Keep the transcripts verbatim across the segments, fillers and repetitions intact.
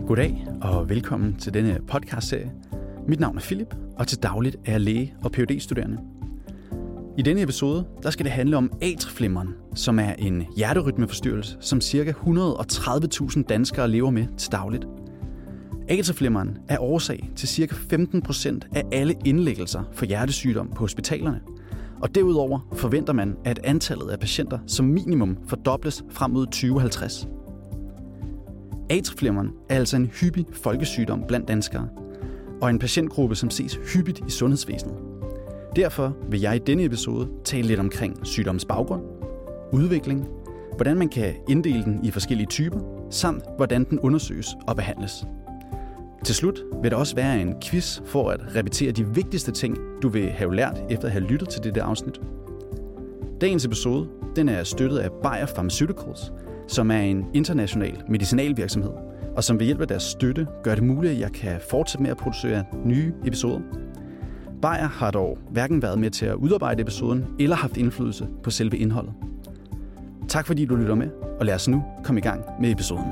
Goddag og velkommen til denne podcastserie. Mit navn er Philip, og til dagligt er jeg læge og Ph D-studerende. I denne episode der skal det handle om atrieflimmeren, som er en hjerterytmeforstyrrelse, som ca. et hundrede og tredive tusind danskere lever med til dagligt. Atrieflimmeren er årsag til ca. femten procent af alle indlæggelser for hjertesygdom på hospitalerne. Og derudover forventer man, at antallet af patienter som minimum fordobles frem mod tyve halvtreds. Atrieflimmeren er altså en hyppig folkesygdom blandt danskere, og en patientgruppe, som ses hyppigt i sundhedsvæsenet. Derfor vil jeg i denne episode tale lidt omkring sygdommens baggrund, udvikling, hvordan man kan inddele den i forskellige typer, samt hvordan den undersøges og behandles. Til slut vil der også være en quiz for at repetere de vigtigste ting, du vil have lært efter at have lyttet til dette afsnit. Dagens episode den er støttet af Bayer Pharmaceuticals, som er en international medicinalvirksomhed, og som ved hjælp af deres støtte gør det muligt, at jeg kan fortsætte med at producere nye episoder. Bayer har dog hverken været med til at udarbejde episoden eller haft indflydelse på selve indholdet. Tak fordi du lytter med, og lad os nu komme i gang med episoden.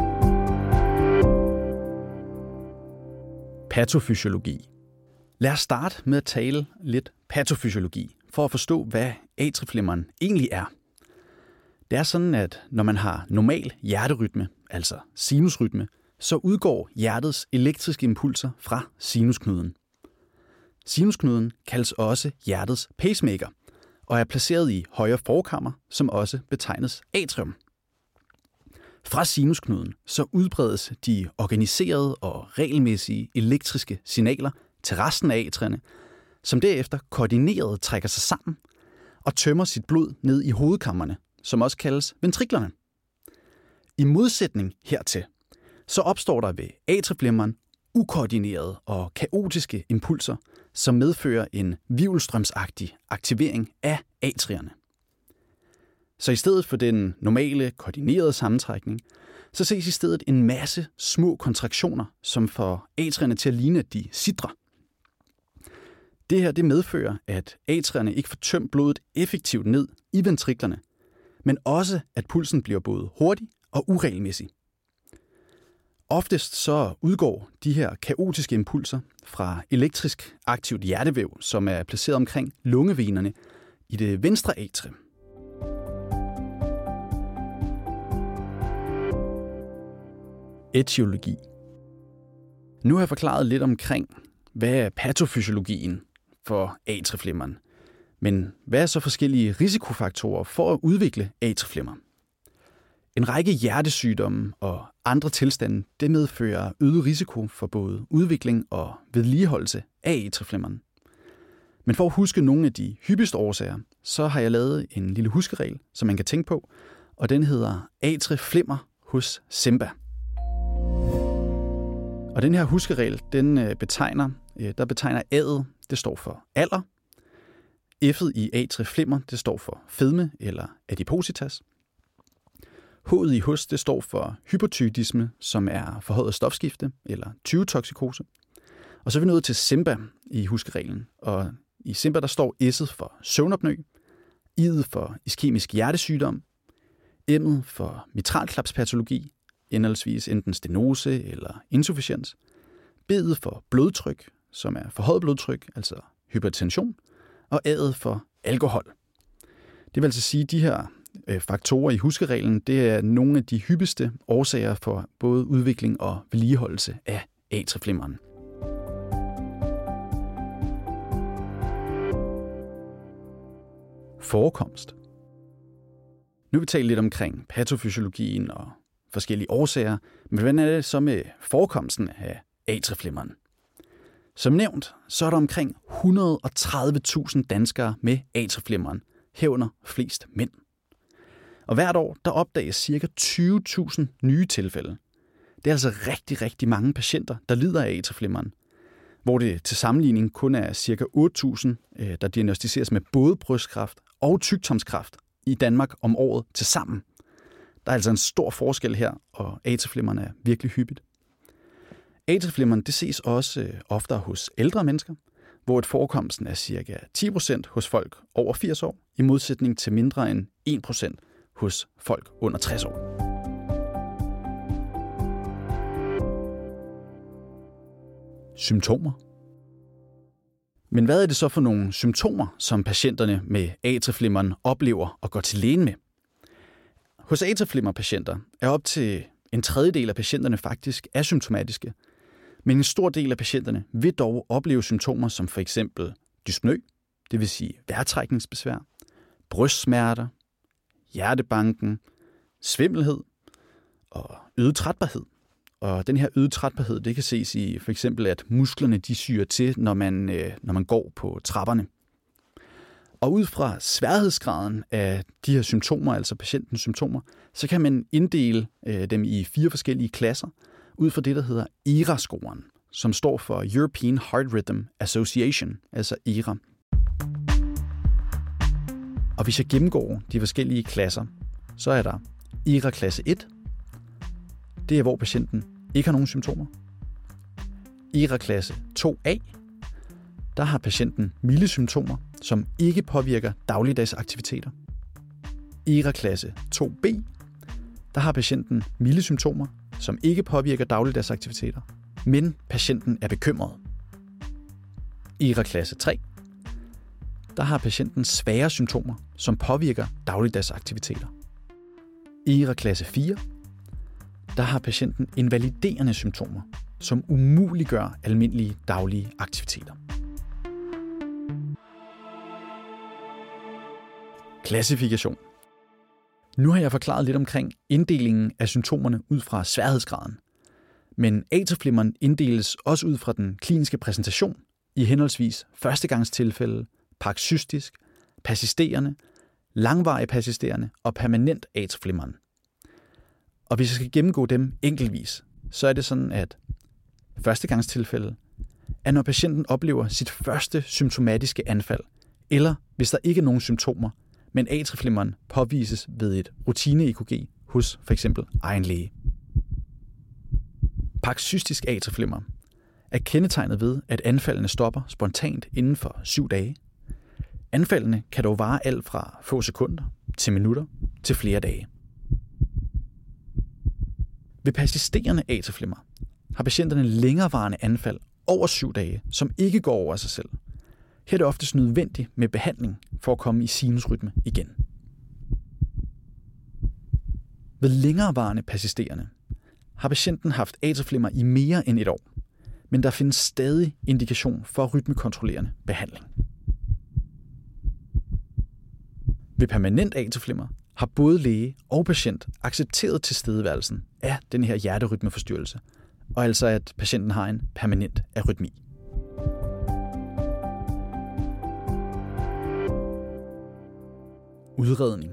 Patofysiologi. Lad os starte med at tale lidt patofysiologi, for at forstå, hvad atrieflimmeren egentlig er. Det er sådan, at når man har normal hjerterytme, altså sinusrytme, så udgår hjertets elektriske impulser fra sinusknuden. Sinusknuden kaldes også hjertets pacemaker og er placeret i højre forkammer, som også betegnes atrium. Fra sinusknuden så udbredes de organiserede og regelmæssige elektriske signaler til resten af atrierne, som derefter koordineret trækker sig sammen og tømmer sit blod ned i hovedkammerne, som også kaldes ventriklerne. I modsætning hertil, så opstår der ved atrieflimmeren ukoordinerede og kaotiske impulser, som medfører en hvirvelstrømsagtig aktivering af atrierne. Så i stedet for den normale koordinerede sammentrækning, så ses i stedet en masse små kontraktioner, som får atrierne til at ligne, at de sidrer. Det her det medfører, at atrierne ikke får tømt blodet effektivt ned i ventriklerne, men også at pulsen bliver både hurtig og uregelmæssig. Oftest så udgår de her kaotiske impulser fra elektrisk aktivt hjertevæv, som er placeret omkring lungevenerne i det venstre atrium. Etiologi. Nu har jeg forklaret lidt omkring, hvad er patofysiologien for atrieflimmeren. Men hvad er så forskellige risikofaktorer for at udvikle atrieflimmer? En række hjertesygdomme og andre tilstande det medfører øget risiko for både udvikling og vedligeholdelse af atrieflimmeren. Men for at huske nogle af de hyppigste årsager, så har jeg lavet en lille huskeregel, som man kan tænke på, og den hedder atrieflimmer hos Simba. Og den her huskeregel, den betegner, der betegner A'et, det står for alder. F'et i atrieflimmer, det står for fedme eller adipositas. H'et i hos, det står for hypotyreoidisme, som er forhøjet stofskifte eller thyreotoksikose. Og så er vi nået til Simba i huskereglen. Og i Simba, der står S'et for søvnopnø, I'et for iskemisk hjertesygdom, M'et for mitralklapspatologi, henholdsvis enten stenose eller insufficiens, B'et for blodtryk, som er forhøjet blodtryk, altså hypertension, og A'et for alkohol. Det vil altså sige, at de her øh, faktorer i huskereglen, det er nogle af de hyppigste årsager for både udvikling og vedligeholdelse af atrieflimmeren. Forekomst. Nu vil vi tale lidt omkring patofysiologien og forskellige årsager, men hvordan er det så med forekomsten af atrieflimmeren? Som nævnt, så er der omkring et hundrede og tredive tusind danskere med atrieflimmeren, herunder flest mænd. Og hvert år, der opdages ca. tyve tusind nye tilfælde. Det er altså rigtig, rigtig mange patienter, der lider af atrieflimmeren, hvor det til sammenligning kun er ca. otte tusind, der diagnosticeres med både brystkræft og tyktarmskræft i Danmark om året til sammen. Der er altså en stor forskel her, og atrieflimmeren er virkelig hyppigt. Atrieflimmeren det ses også oftere hos ældre mennesker, hvor et forekomsten er ca. ti procent hos folk over firs år, i modsætning til mindre end en procent hos folk under tres år. symptomer. Men hvad er det så for nogle symptomer, som patienterne med atrieflimmeren oplever og går til lægen med? Hos atrieflimmerpatienter er op til en tredjedel af patienterne faktisk asymptomatiske, men en stor del af patienterne vil dog opleve symptomer som for eksempel dyspnø, det vil sige vejrtrækningsbesvær, brystsmerter, hjertebanken, svimmelhed og øget trætbarhed. Og den her øget trætbarhed, det kan ses i for eksempel, at musklerne de syrer til, når man, øh, når man går på trapperne. Og ud fra sværhedsgraden af de her symptomer, altså patientens symptomer, så kan man inddele øh, dem i fire forskellige klasser, ud fra det, der hedder E R A-scoren, som står for European Heart Rhythm Association, altså E R A. Og hvis jeg gennemgår de forskellige klasser, så er der E R A klasse et. Det er, hvor patienten ikke har nogen symptomer. E R A klasse to A. Der har patienten milde symptomer, som ikke påvirker dagligdags aktiviteter. E R A klasse to B. Der har patienten milde symptomer, som ikke påvirker dagligdags aktiviteter, men patienten er bekymret. E R A klasse tre. Der har patienten svære symptomer, som påvirker dagligdags aktiviteter. E R A klasse fire. Der har patienten invaliderende symptomer, som umuliggør almindelige daglige aktiviteter. Klassifikation. Nu har jeg forklaret lidt omkring inddelingen af symptomerne ud fra sværhedsgraden. Men atrieflimmeren inddeles også ud fra den kliniske præsentation i henholdsvis førstegangstilfælde, paroxystisk, persisterende, langvarig persisterende og permanent atrieflimmeren. Og hvis jeg skal gennemgå dem enkeltvis, så er det sådan, at førstegangstilfælde er, når patienten oplever sit første symptomatiske anfald, eller hvis der ikke er nogen symptomer, men atrieflimmeren påvises ved et rutine-E K G hos f.eks. egen læge. Paroxystisk atrieflimmer er kendetegnet ved, at anfaldene stopper spontant inden for syv dage. Anfaldene kan dog vare alt fra få sekunder til minutter til flere dage. Ved persisterende atrieflimmer har patienterne længerevarende anfald over syv dage, som ikke går over af sig selv. Her er det oftest nødvendigt med behandling for at komme i sinusrytme igen. Ved længerevarende persisterende har patienten haft atrieflimmer i mere end et år, men der findes stadig indikation for rytmekontrollerende behandling. Ved permanent atrieflimmer har både læge og patient accepteret tilstedeværelsen af den her hjerterytmeforstyrrelse, og altså at patienten har en permanent arytmi. Udredning.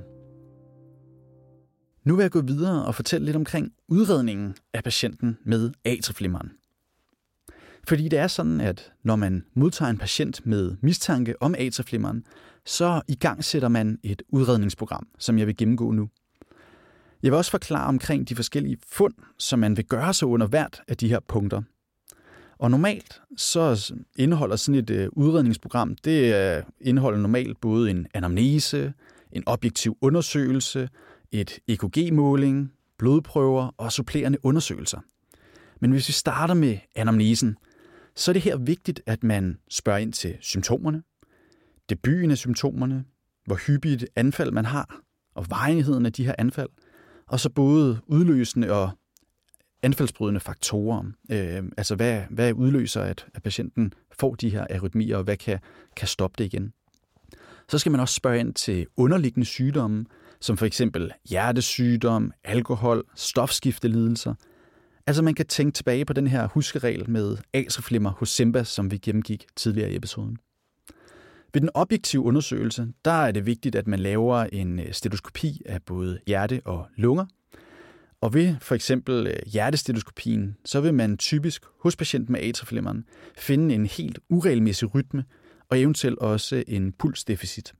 Nu vil jeg gå videre og fortælle lidt omkring udredningen af patienten med atrieflimmeren. Fordi det er sådan, at når man modtager en patient med mistanke om atrieflimmeren, så igangsætter man et udredningsprogram, som jeg vil gennemgå nu. Jeg vil også forklare omkring de forskellige fund, som man vil gøre sig under hvert af de her punkter. Og normalt så indeholder sådan et udredningsprogram, det indeholder normalt både en anamnese, en objektiv undersøgelse, et E K G-måling, blodprøver og supplerende undersøgelser. Men hvis vi starter med anamnesen, så er det her vigtigt, at man spørger ind til symptomerne, debuten af symptomerne, hvor hyppigt anfald man har, og varigheden af de her anfald, og så både udløsende og anfaldsbrydende faktorer. Øh, altså hvad, hvad udløser, at, at patienten får de her arytmier, og hvad kan, kan stoppe det igen. Så skal man også spørge ind til underliggende sygdomme, som for eksempel hjertesygdom, alkohol, stofskiftelidelser. Altså man kan tænke tilbage på den her huskeregel med atrieflimmer hos Simbas, som vi gennemgik tidligere i episoden. Ved den objektive undersøgelse, der er det vigtigt, at man laver en stetoskopi af både hjerte og lunger. Og ved for eksempel hjertestetoskopien, så vil man typisk hos patienten med atrieflimmeren finde en helt uregelmæssig rytme og eventuelt også en pulsdeficit.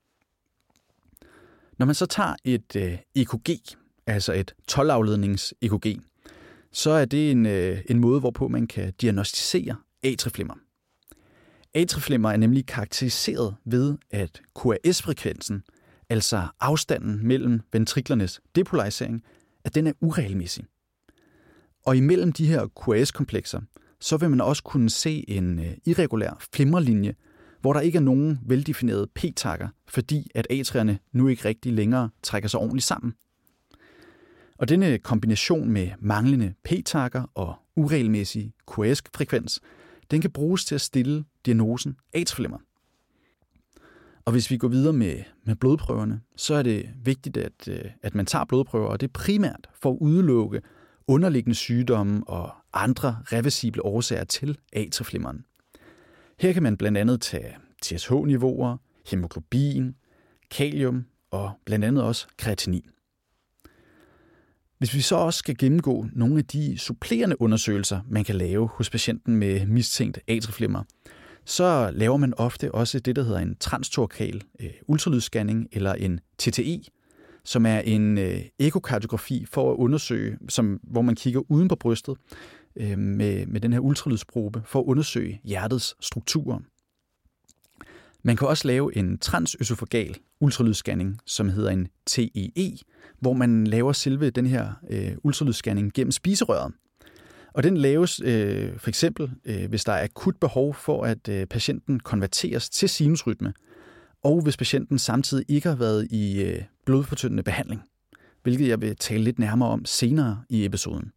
Når man så tager et E K G, altså et tolv-aflednings-E K G, så er det en, en måde, hvorpå man kan diagnostisere atrieflimmer. Atrieflimmer er nemlig karakteriseret ved, at Q R S-frekvensen, altså afstanden mellem ventriklernes depolarisering, at den er uregelmæssig. Og imellem de her Q R S-komplekser, så vil man også kunne se en irregulær flimmerlinje, hvor der ikke er nogen veldefinerede p-takker, fordi at atrierne nu ikke rigtig længere trækker sig ordentligt sammen. Og denne kombination med manglende p-takker og uregelmæssig Q R S-frekvens, den kan bruges til at stille diagnosen atrieflimmer. Og hvis vi går videre med, med blodprøverne, så er det vigtigt, at, at man tager blodprøver, og det er primært for at udelukke underliggende sygdomme og andre reversible årsager til atrieflimmeren. Her kan man blandt andet tage T S H-niveauer, hemoglobin, kalium og blandt andet også kreatinin. Hvis vi så også skal gennemgå nogle af de supplerende undersøgelser, man kan lave hos patienten med mistænkt atrieflimmer, så laver man ofte også det, der hedder en transtorakal øh, ultralydsscanning eller en T T E, som er en øh, ekokardiografi for at undersøge, som, hvor man kigger uden på brystet øh, med, med den her ultralydsprobe for at undersøge hjertets strukturer. Man kan også lave en transøsofagal ultralydsscanning, som hedder en T E E, hvor man laver selve den her øh, ultralydsscanning gennem spiserøret. Og den laves øh, for eksempel, øh, hvis der er akut behov for, at øh, patienten konverteres til sinusrytme, og hvis patienten samtidig ikke har været i øh, blodfortyndende behandling, hvilket jeg vil tale lidt nærmere om senere i episoden.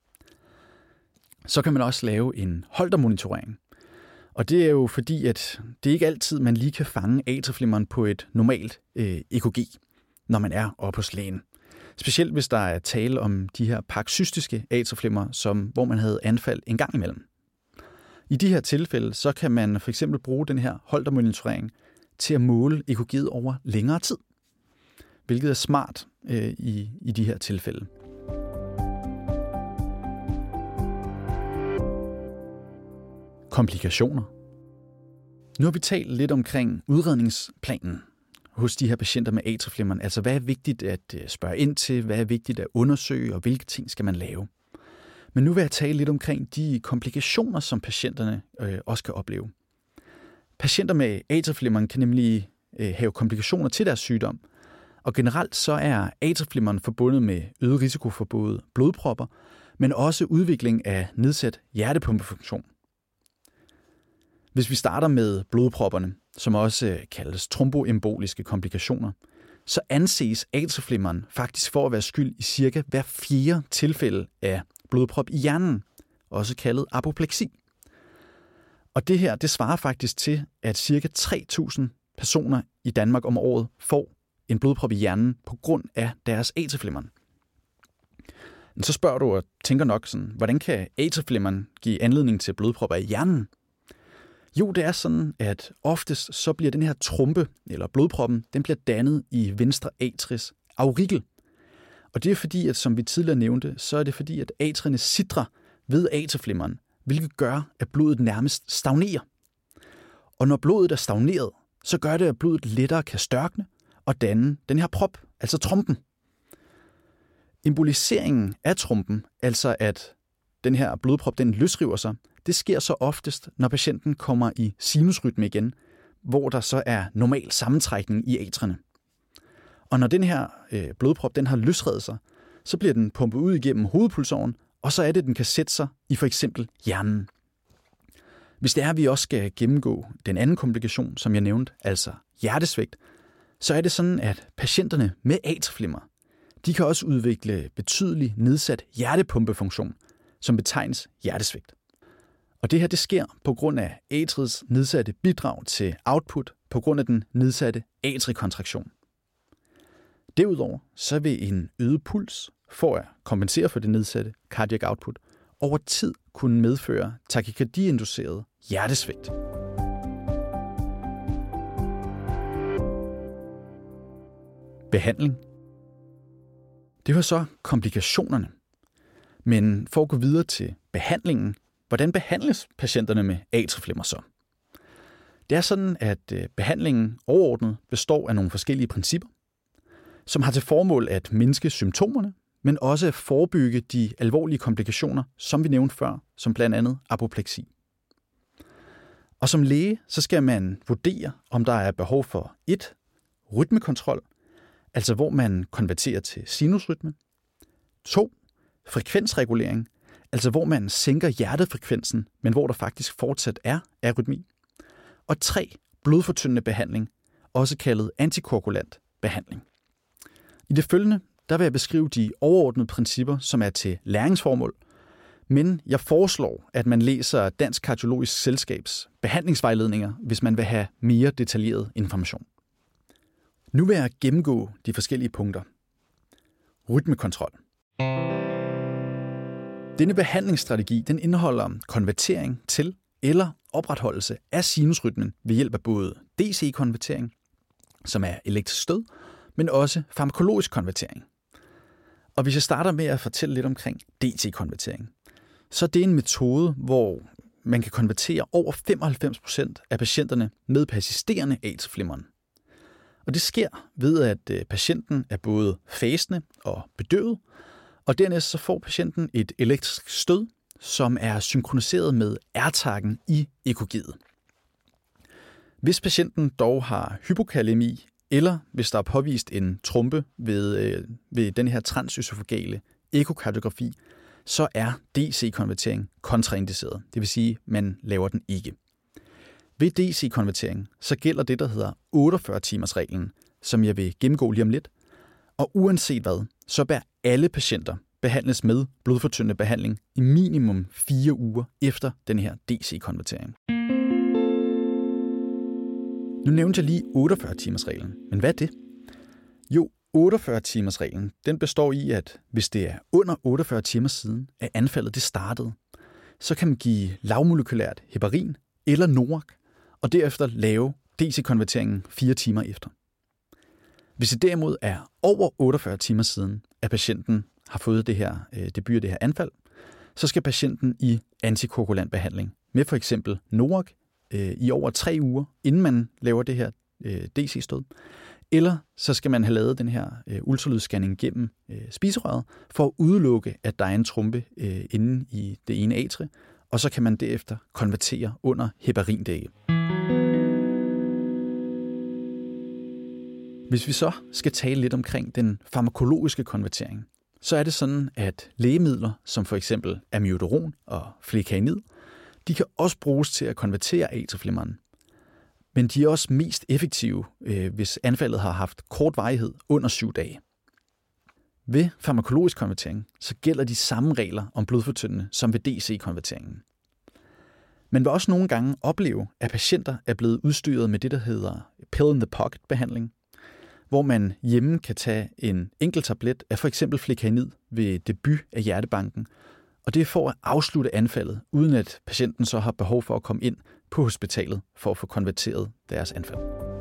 Så kan man også lave en Holter-monitorering. Og det er jo fordi, at det ikke altid, man lige kan fange atrieflimmeren på et normalt øh, E K G, når man er oppe hos lægen. Specielt hvis der er tale om de her paroxystiske atrieflimmer, som hvor man havde anfald en gang imellem. I de her tilfælde, så kan man for eksempel bruge den her Holter-monitorering til at måle E K G'et over længere tid, hvilket er smart øh, i, i de her tilfælde. Komplikationer. Nu har vi talt lidt omkring udredningsplanen hos de her patienter med atrieflimmeren. Altså, hvad er vigtigt at spørge ind til, hvad er vigtigt at undersøge, og hvilke ting skal man lave. Men nu vil jeg tale lidt omkring de komplikationer, som patienterne øh, også kan opleve. Patienter med atrieflimmeren kan nemlig øh, have komplikationer til deres sygdom, og generelt så er atrieflimmeren forbundet med øget risiko for både blodpropper, men også udvikling af nedsat hjertepumpefunktion. Hvis vi starter med blodpropperne, som også kaldes tromboemboliske komplikationer, så anses atrieflimmeren faktisk for at være skyld i cirka hver fjerde tilfælde af blodprop i hjernen, også kaldet apopleksi. Og det her, det svarer faktisk til, at cirka tre tusind personer i Danmark om året får en blodprop i hjernen på grund af deres atrieflimmeren. Men så spørger du og tænker nok sådan, hvordan kan atrieflimmeren give anledning til blodpropper i hjernen? Jo, det er sådan, at oftest så bliver den her trombe, eller blodproppen, den bliver dannet i venstre atris aurikel. Og det er fordi, at som vi tidligere nævnte, så er det fordi, at atrierne sidrer ved atrieflimmeren, hvilket gør, at blodet nærmest stagnerer. Og når blodet er stagneret, så gør det, at blodet lettere kan størkne og danne den her prop, altså tromben. Emboliseringen af tromben, altså at den her blodprop, den løsriver sig, det sker så oftest, når patienten kommer i sinusrytme igen, hvor der så er normal sammentrækning i atrierne. Og når den her øh, blodprop den har løsredet sig, så bliver den pumpet ud igennem hovedpulsåren, og så er det, den kan sætte sig i for eksempel hjernen. Hvis det er, at vi også skal gennemgå den anden komplikation, som jeg nævnte, altså hjertesvigt, så er det sådan, at patienterne med atrieflimmer, de kan også udvikle betydelig nedsat hjertepumpefunktion, som betegnes hjertesvigt. Og det her, det sker på grund af atriets nedsatte bidrag til output på grund af den nedsatte atriekontraktion. Derudover så vil en øget puls for at kompensere for det nedsatte cardiac output over tid kunne medføre takykardi-induceret hjertesvigt. Behandling. Det var så komplikationerne. Men for at gå videre til behandlingen, hvordan behandles patienterne med atrieflimmer så? Det er sådan, at behandlingen overordnet består af nogle forskellige principper, som har til formål at mindske symptomerne, men også at forebygge de alvorlige komplikationer, som vi nævnte før, som blandt andet apopleksi. Og som læge, så skal man vurdere, om der er behov for et rytmekontrol, altså hvor man konverterer til sinusrytme, to frekvensregulering, altså hvor man sænker hjertefrekvensen, men hvor der faktisk fortsat er arytmi. Og tre, blodfortyndende behandling, også kaldet antikoagulant behandling. I det følgende, der vil jeg beskrive de overordnede principper, som er til læringsformål, men jeg foreslår, at man læser Dansk Kardiologisk Selskabs behandlingsvejledninger, hvis man vil have mere detaljeret information. Nu vil jeg gennemgå de forskellige punkter. Rytmekontrol. Denne behandlingsstrategi den indeholder konvertering til eller opretholdelse af sinusrytmen ved hjælp af både D C-konvertering, som er elektrisk stød, men også farmakologisk konvertering. Og hvis jeg starter med at fortælle lidt omkring D C-konvertering, så er det en metode, hvor man kan konvertere over femoghalvfems procent af patienterne med persisterende atrieflimmer. Og det sker ved, at patienten er både fasende og bedøvet, og dernæst så får patienten et elektrisk stød, som er synkroniseret med R-takken i E K G'et. Hvis patienten dog har hypokalemi, eller hvis der er påvist en trombe ved, ved den her transøsofagale ekokardiografi, så er D C-konvertering kontraindiceret. Det vil sige, at man laver den ikke. Ved D C-konvertering så gælder det, der hedder otteogfyrre timers reglen, som jeg vil gennemgå lige om lidt. Og uanset hvad, så bør alle patienter behandles med blodfortyndende behandling i minimum fire uger efter den her D C-konvertering. Nu nævnte jeg lige otteogfyrre timers reglen, men hvad er det? Jo, otteogfyrre timers reglen den består i, at hvis det er under otteogfyrre timer siden, at anfaldet det startede, så kan man give lavmolekylært heparin eller Noac, og derefter lave D C-konverteringen fire timer efter. Hvis det derimod er over otteogfyrre timer siden, at patienten har fået det her øh, debut af det her anfald, så skal patienten i antikoagulant behandling med for eksempel Noac øh, i over tre uger, inden man laver det her øh, D C-stød. Eller så skal man have lavet den her øh, ultralydsscanning gennem øh, spiserøret for at udelukke, at der er en trombe øh, inde i det ene atrie, og så kan man derefter konvertere under heparindække. Hvis vi så skal tale lidt omkring den farmakologiske konvertering, så er det sådan, at lægemidler som for eksempel amiodaron og flecainid, de kan også bruges til at konvertere atrieflimmeren. Men de er også mest effektive, hvis anfaldet har haft kort varighed under syv dage. Ved farmakologisk konvertering så gælder de samme regler om blodfortyndende som ved D C-konverteringen. Man vil også nogle gange opleve, at patienter er blevet udstyret med det, der hedder pill-in-the-pocket-behandling, hvor man hjemme kan tage en enkelt tablet af for eksempel flecainid ved debut af hjertebanken, og det er for at afslutte anfaldet, uden at patienten så har behov for at komme ind på hospitalet for at få konverteret deres anfald.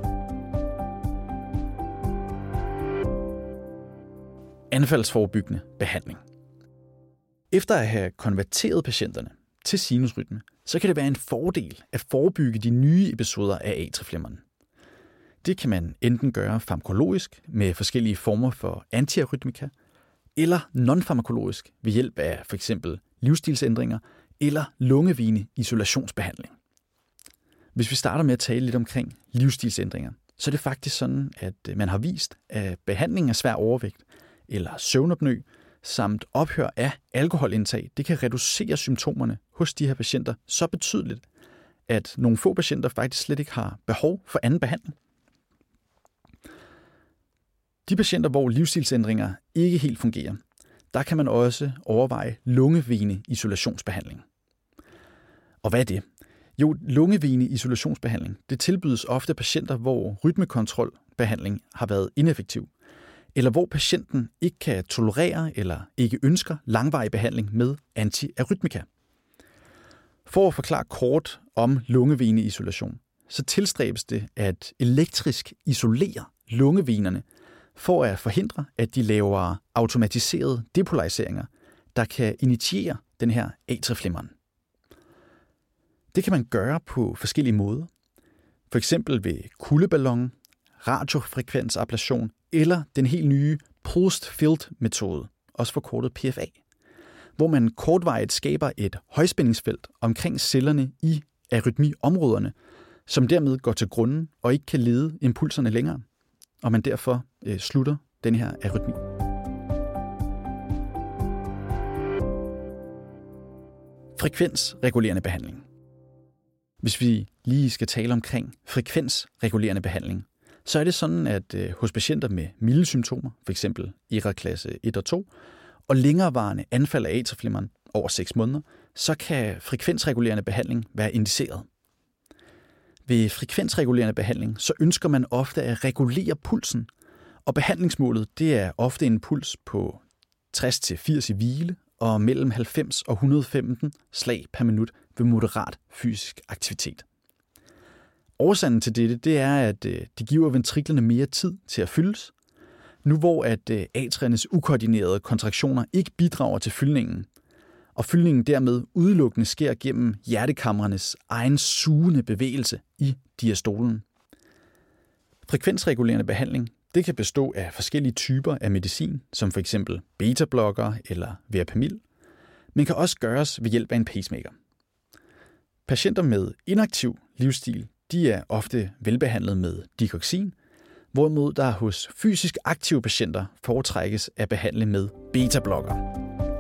Anfaldsforebyggende behandling. Efter at have konverteret patienterne til sinusrytme, så kan det være en fordel at forebygge de nye episoder af atrieflimmeren. Det kan man enten gøre farmakologisk med forskellige former for antiarytmika, eller non-farmakologisk ved hjælp af for eksempel livsstilsændringer eller lungevine isolationsbehandling. Hvis vi starter med at tale lidt omkring livsstilsændringer, så er det faktisk sådan, at man har vist, at behandling af svær overvægt eller søvnapnø samt ophør af alkoholindtag, det kan reducere symptomerne hos de her patienter så betydeligt, at nogle få patienter faktisk slet ikke har behov for anden behandling. De patienter, hvor livsstilsændringer ikke helt fungerer, der kan man også overveje lungevene isolationsbehandling. Og hvad er det? Jo, lungevene isolationsbehandling, det tilbydes ofte patienter, hvor rytmekontrolbehandling har været ineffektiv, eller hvor patienten ikke kan tolerere eller ikke ønsker langvarig behandling med antiarytmika. For at forklare kort om lungevene-isolation, så tilstræbes det at elektrisk isolere lungevenerne for at forhindre, at de laver automatiserede depolariseringer, der kan initiere den her atrieflimmeren. Det kan man gøre på forskellige måder. For eksempel ved kuldeballon, radiofrekvensablation eller den helt nye pulsed field metode, også forkortet P F A, hvor man kortvarigt skaber et højspændingsfelt omkring cellerne i arytmiområderne, som dermed går til grunden og ikke kan lede impulserne længere, og man derfor øh, slutter den her arytmi. Frekvensregulerende behandling. Hvis vi lige skal tale omkring frekvensregulerende behandling, så er det sådan, at hos patienter med milde symptomer, f.eks. E R A klasse et og to, og længerevarende anfald af atrieflimmeren over seks måneder, så kan frekvensregulerende behandling være indiceret. Ved frekvensregulerende behandling, så ønsker man ofte at regulere pulsen, og behandlingsmålet det er ofte en puls på tres til firs i hvile og mellem halvfems og et hundrede og femten slag per minut ved moderat fysisk aktivitet. Årsagen til dette det er, at det giver ventriklerne mere tid til at fyldes, nu hvor at atriernes ukoordinerede kontraktioner ikke bidrager til fyldningen, og fyldningen dermed udelukkende sker gennem hjertekamrenes egen sugende bevægelse i diastolen. Frekvensregulerende behandling det kan bestå af forskellige typer af medicin, som f.eks. beta-blokker eller verapamil, men kan også gøres ved hjælp af en pacemaker. Patienter med inaktiv livsstil de er ofte velbehandlet med digoxin, hvorimod der hos fysisk aktive patienter foretrækkes at behandle med beta-blokker.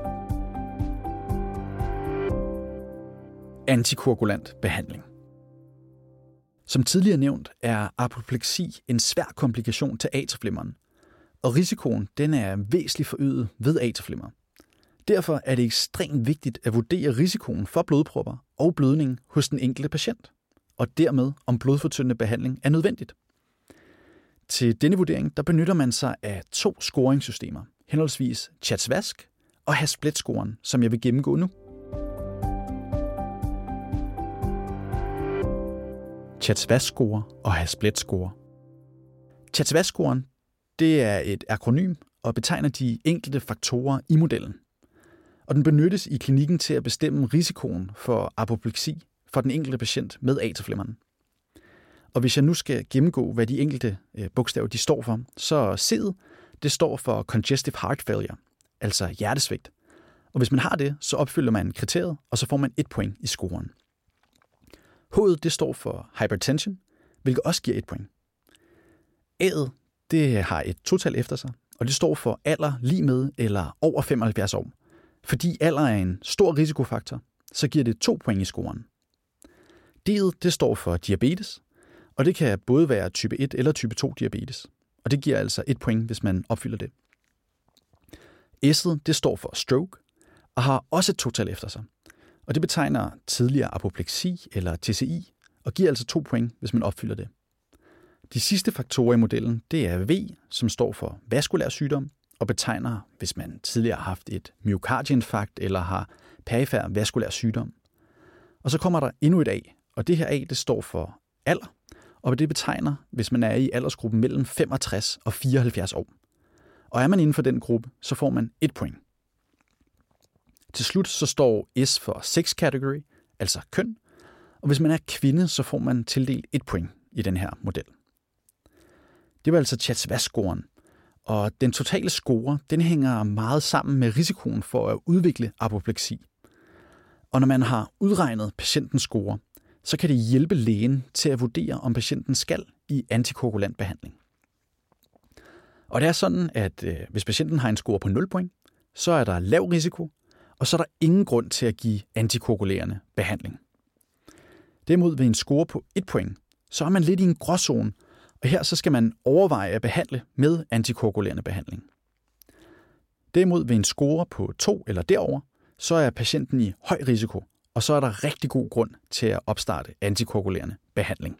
Antikoagulant behandling. Som tidligere nævnt er apopleksi en svær komplikation til atrieflimmeren, og risikoen den er væsentligt forøget ved atrieflimmer. Derfor er det ekstremt vigtigt at vurdere risikoen for blodpropper og blødning hos den enkelte patient, og dermed om blodfortyndende behandling er nødvendigt. Til denne vurdering der benytter man sig af to scoringssystemer, henholdsvis CHA2DS2-V og Hasplett-scoren, som jeg vil gennemgå nu. CHA2DS2-V-score og Hasplett-score. CHA2DS2-V-scoren det er et akronym og betegner de enkelte faktorer i modellen. Og den benyttes i klinikken til at bestemme risikoen for apopleksi for den enkelte patient med atrieflimmeren. Og hvis jeg nu skal gennemgå, hvad de enkelte bogstaver de står for, så C'et det står for congestive heart failure, altså hjertesvigt. Og hvis man har det, så opfylder man kriteriet, og så får man et point i scoren. H'et det står for hypertension, hvilket også giver et point. A'et det har et total efter sig, og det står for alder lige med eller over femoghalvfjerds år. Fordi alder er en stor risikofaktor, så giver det to point i scoren. D'et det står for diabetes, og det kan både være type et eller type to diabetes. Og det giver altså et point, hvis man opfylder det. S'et det står for stroke, og har også et total efter sig. Og det betegner tidligere apopleksi eller T C I, og giver altså to point, hvis man opfylder det. De sidste faktorer i modellen, det er V, som står for vaskulær sygdom, og betegner, hvis man tidligere har haft et myokardinfarkt eller har perifer vaskulær sygdom. Og så kommer der endnu et A, og det her A, det står for alder, og det betegner, hvis man er i aldersgruppen mellem femogtres og fireoghalvfjerds år. Og er man inden for den gruppe, så får man et point. Til slut så står S for sex category, altså køn, og hvis man er kvinde, så får man tildelt et point i den her model. Det var altså CHA2DS2-V-scoren, og den totale score den hænger meget sammen med risikoen for at udvikle apopleksi. Og når man har udregnet patientens score, så kan det hjælpe lægen til at vurdere, om patienten skal i antikoagulant behandling. Og det er sådan, at øh, hvis patienten har en score på nul point, så er der lav risiko, og så er der ingen grund til at give antikoagulerende behandling. Derimod ved en score på et point, så er man lidt i en gråzone, og her så skal man overveje at behandle med antikoagulerende behandling. Derimod ved en score på to eller derover, så er patienten i høj risiko, og så er der rigtig god grund til at opstarte antikoagulerende behandling.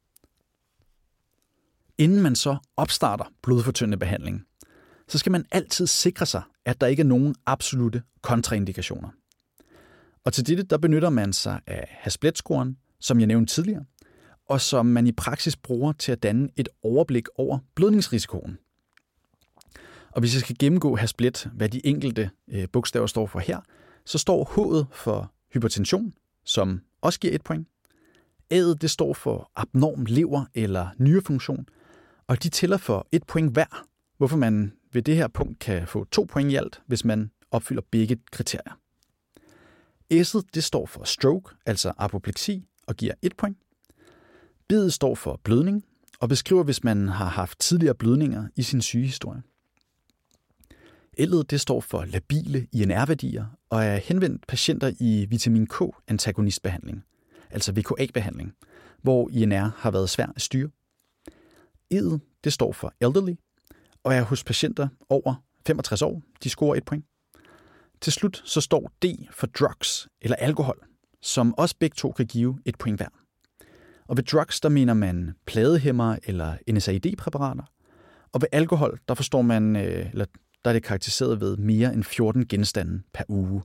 Inden man så opstarter blodfortyndende behandling, så skal man altid sikre sig, at der ikke er nogen absolute kontraindikationer. Og til dette der benytter man sig af Hasplett-scoren, som jeg nævnte tidligere, og som man i praksis bruger til at danne et overblik over blødningsrisikoen. Og hvis jeg skal gennemgå Hasplett, hvad de enkelte øh, bogstaver står for her, så står H'et for hypertension, som også giver et point. A'et det står for abnorm lever- eller nyrefunktion, og de tæller for et point hver, hvorfor man ved det her punkt kan få to point i alt, hvis man opfylder begge kriterier. S'et det står for stroke, altså apopleksi, og giver et point. B'et står for blødning, og beskriver, hvis man har haft tidligere blødninger i sin sygehistorie. L'et det står for labile I N R-værdier og er henvendt patienter i vitamin K-antagonistbehandling, altså V K A-behandling, hvor I N R har været svær at styre. E'et det står for elderly og er hos patienter over femogtres år. De scorer et point. Til slut så står D for drugs eller alkohol, som også begge to kan give et point hver. Og ved drugs der mener man pladehæmmer eller N S A I D-præparater, og ved alkohol der forstår man, eller der er det karakteriseret ved mere end fjorten genstande per uge.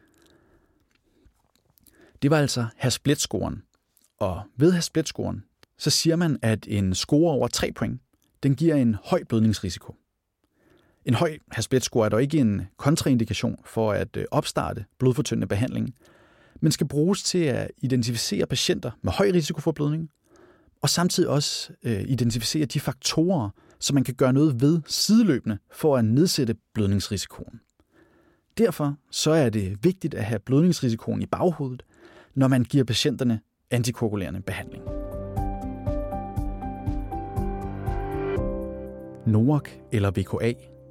Det var altså Hasblet-scoren, og ved Hasblet-scoren så siger man, at en score over tre point, den giver en høj blødningsrisiko. En høj Hasblet-score er dog ikke en kontraindikation for at opstarte blodfortyndende behandling, men skal bruges til at identificere patienter med høj risiko for blødning, og samtidig også øh, identificere de faktorer, som man kan gøre noget ved sideløbende for at nedsætte blødningsrisikoen. Derfor så er det vigtigt at have blødningsrisikoen i baghovedet, når man giver patienterne antikoagulerende behandling. NOAC eller V K A.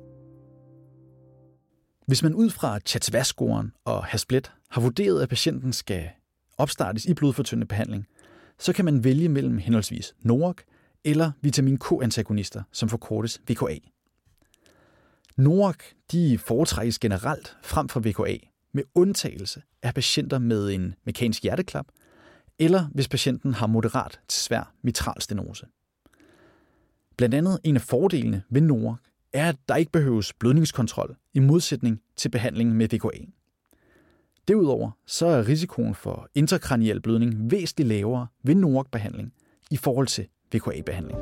Hvis man ud fra Chatzvaz-scoren og Hasblet har vurderet, at patienten skal opstartes i blodfortyndende behandling, så kan man vælge mellem henholdsvis NOAC eller vitamin K-antagonister, som forkortes V K A. NOAC de foretrækkes generelt frem for V K A, med undtagelse af patienter med en mekanisk hjerteklap, eller hvis patienten har moderat til svær mitralstenose. Blandt andet en af fordelene ved NOAC er, at der ikke behøves blødningskontrol i modsætning til behandling med V K A. Derudover så er risikoen for intrakraniel blødning væsentligt lavere ved NOAC-behandling i forhold til V K A-behandling.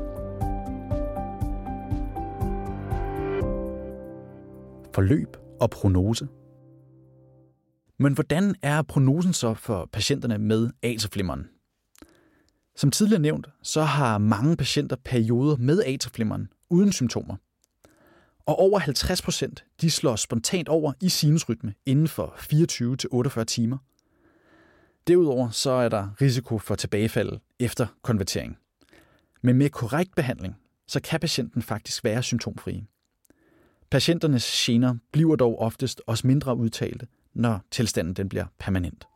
Forløb og prognose. Men hvordan er prognosen så for patienterne med atrieflimmeren? Som tidligere nævnt, så har mange patienter perioder med atrieflimmeren uden symptomer. Og over halvtreds procent de slår spontant over i sinusrytme inden for fireogtyve til otteogfyrre timer. Derudover så er der risiko for tilbagefald efter konvertering. Men med korrekt behandling, så kan patienten faktisk være symptomfri. Patienternes gener bliver dog oftest også mindre udtalte, når tilstanden den bliver permanent.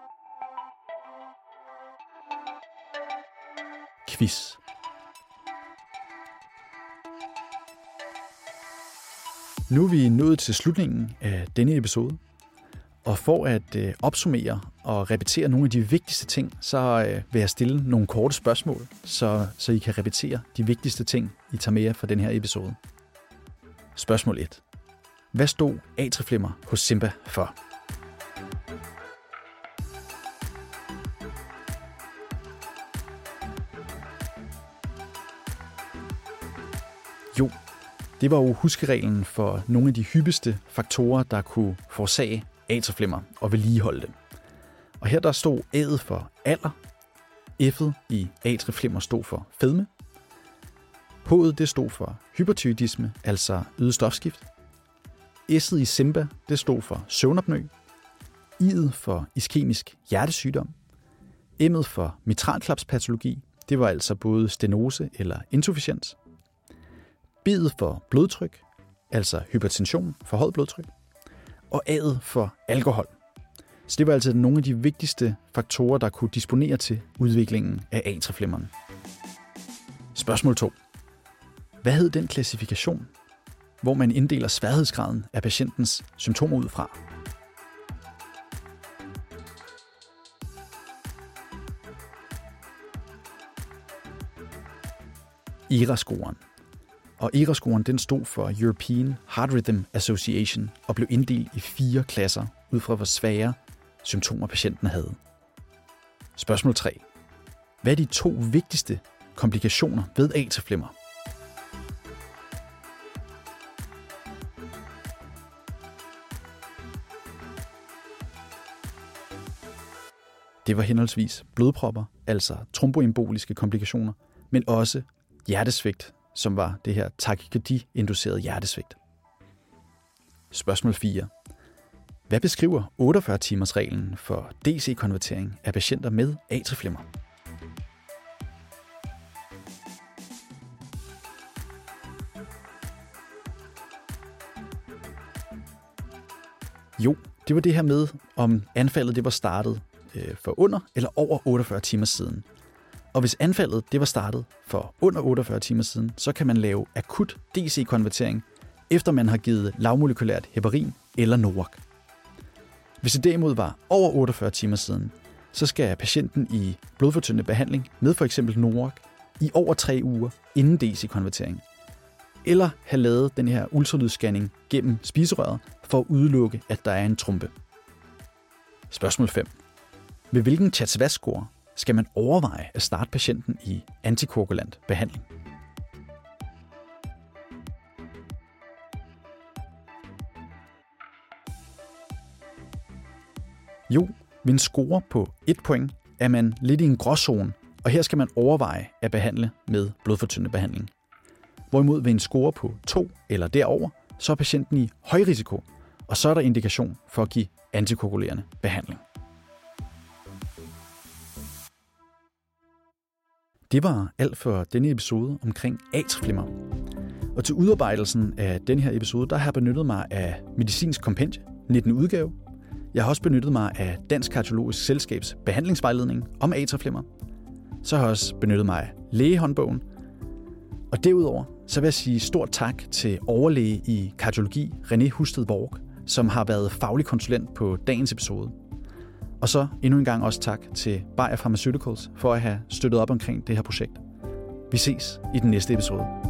Quiz. Nu er vi nået til slutningen af denne episode, og for at øh, opsummere og repetere nogle af de vigtigste ting, så øh, vil jeg stille nogle korte spørgsmål, så, så I kan repetere de vigtigste ting, I tager med jer fra den her episode. Spørgsmål et. Hvad stod atrieflimmer hos Simba for? Jo, det var jo huskereglen for nogle af de hyppigste faktorer, der kunne forårsage atrieflimmer og vedligeholde dem. Og her der stod A'et for alder, F'et i atrieflimmer stod for fedme, H'et det stod for hypertyroidisme, altså øget stofskift, S'et i Simba det stod for søvnapnø, I'et for iskemisk hjertesygdom, M'et for mitralklapspatologi, det var altså både stenose eller insufficiens, B'et for blodtryk, altså hypertension, for højt blodtryk, og A'et for alkohol. Så det var altså nogle af de vigtigste faktorer, der kunne disponere til udviklingen af atrieflimmeren. Spørgsmål to. Hvad hed den klassifikation, hvor man inddeler sværhedsgraden af patientens symptomer ud fra? E R A-scoren. Og E R A-scoren den stod for European Heart Rhythm Association og blev inddelt i fire klasser ud fra hvor svære symptomer patienten havde. Spørgsmål tre. Hvad er de to vigtigste komplikationer ved atrieflimmer? Det var henholdsvis blodpropper, altså tromboemboliske komplikationer, men også hjertesvigt, som var det her takykardi-inducerede hjertesvigt. Spørgsmål fire. Hvad beskriver otteogfyrre timers reglen for D C-konvertering af patienter med atrieflimmer? Jo, det var det her med, om anfaldet det var startet øh, for under eller over otteogfyrre timer siden. Og hvis anfaldet det var startet for under otteogfyrre timer siden, så kan man lave akut D C-konvertering, efter man har givet lavmolekylært heparin eller NOAC. Hvis det derimod var over otteogfyrre timer siden, så skal patienten i blodfortyndende behandling med for eksempel NOAC i over tre uger inden D C-konvertering. Eller have lavet den her ultralydsscanning gennem spiserøret for at udelukke, at der er en trombe. Spørgsmål fem. Ved hvilken C H A T S V A S-score skal man overveje at starte patienten i antikoagulant behandling? Jo, ved en score på et point er man lidt i en gråzone, og her skal man overveje at behandle med blodfortyndende behandling. Hvorimod ved en score på to eller derover, så er patienten i høj risiko, og så er der indikation for at give antikoagulerende behandling. Det var alt for denne episode omkring atrieflimmer. Og til udarbejdelsen af denne her episode, der har jeg benyttet mig af Medicinsk Kompendie, nittende udgave. Jeg har også benyttet mig af Dansk Kardiologisk Selskabs behandlingsvejledning om atrieflimmer. Så har jeg også benyttet mig af lægehåndbogen. Og derudover så vil jeg sige stort tak til overlæge i kardiologi René Husted Borg, som har været faglig konsulent på dagens episode. Og så endnu en gang også tak til Bayer Pharmaceuticals for at have støttet op omkring det her projekt. Vi ses i den næste episode.